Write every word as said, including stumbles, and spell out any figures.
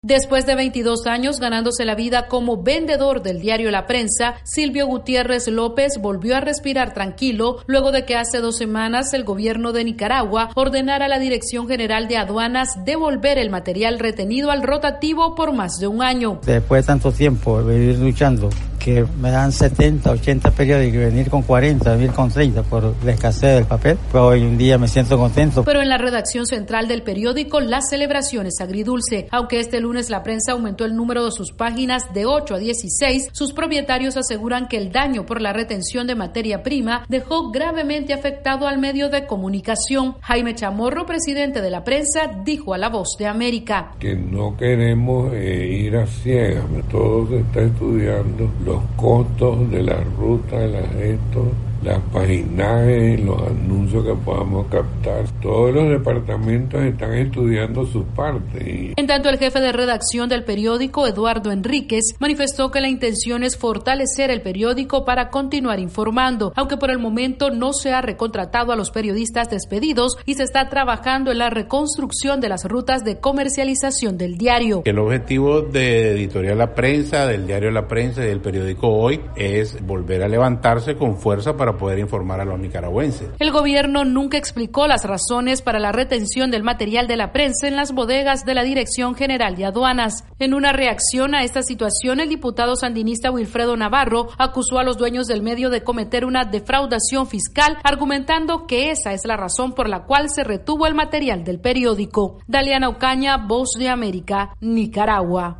Después de veintidós años ganándose la vida como vendedor del diario La Prensa, Silvio Gutiérrez López volvió a respirar tranquilo luego de que hace dos semanas el gobierno de Nicaragua ordenara a la Dirección General de Aduanas devolver el material retenido al rotativo por más de un año. Después de tanto tiempo de vivir luchando, que me dan setenta, ochenta periódicos y venir con cuarenta, venir con treinta por la escasez del papel, pues hoy en día me siento contento. Pero en la redacción central del periódico la celebración es agridulce. Aunque este lunes La Prensa aumentó el número de sus páginas de ocho a dieciséis, sus propietarios aseguran que el daño por la retención de materia prima dejó gravemente afectado al medio de comunicación. Jaime Chamorro, presidente de La Prensa, dijo a La Voz de América que no queremos eh, ir a ciegas, todo se está estudiando, los costos de la ruta, de las gestos, las paginajes, los anuncios que podamos captar. Todos los departamentos están estudiando sus partes. Y... En tanto, el jefe de redacción del periódico, Eduardo Enríquez, manifestó que la intención es fortalecer el periódico para continuar informando, aunque por el momento no se ha recontratado a los periodistas despedidos y se está trabajando en la reconstrucción de las rutas de comercialización del diario. El objetivo de Editorial La Prensa, del diario La Prensa y del periódico Hoy es volver a levantarse con fuerza para poder informar a los nicaragüenses. El gobierno nunca explicó las razones para la retención del material de La Prensa en las bodegas de la Dirección General de Aduanas. En una reacción a esta situación, el diputado sandinista Wilfredo Navarro acusó a los dueños del medio de cometer una defraudación fiscal, argumentando que esa es la razón por la cual se retuvo el material del periódico. Daliana Ocaña, Voz de América, Nicaragua.